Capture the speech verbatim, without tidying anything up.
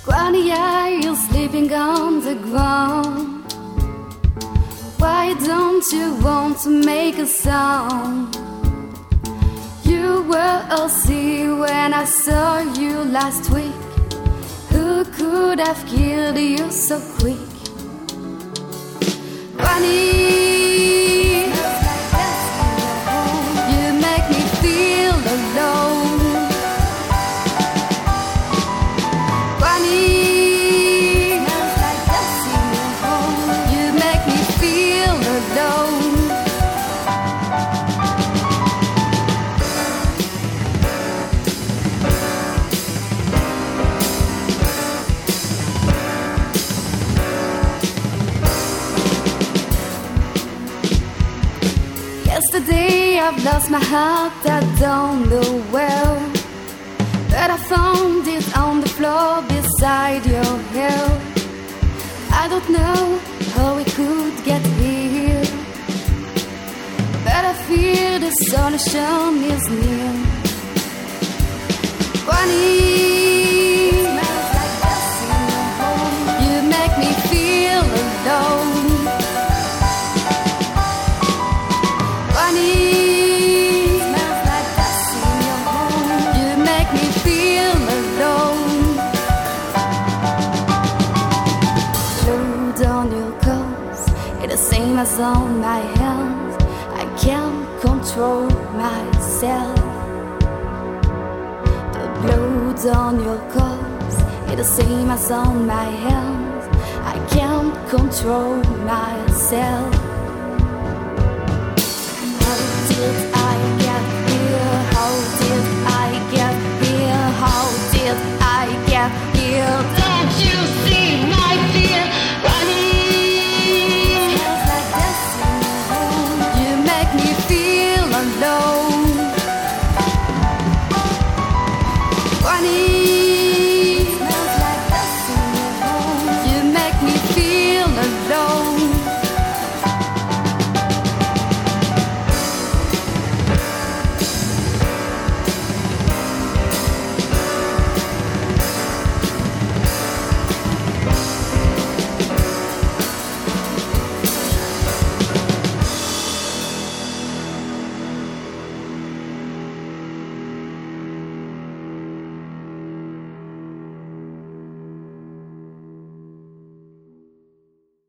Granny, are you sleeping on the ground? Why don't you want to make a sound? You were all sea when I saw you last week. Who could have killed you so quick? Granny, you make me feel alone. Yesterday I've lost my heart, I don't know where, but I found it on the floor beside your hair. I don't know how we could get here, but I feel the solution is near. Granny, you make me feel alone. Same as on my hands, I can't control myself. The blood on your clothes, it's the same as on my hands, I can't control myself. How did I get here? How did I get here? How did I get here? Don't you see my fear? Running alone. Running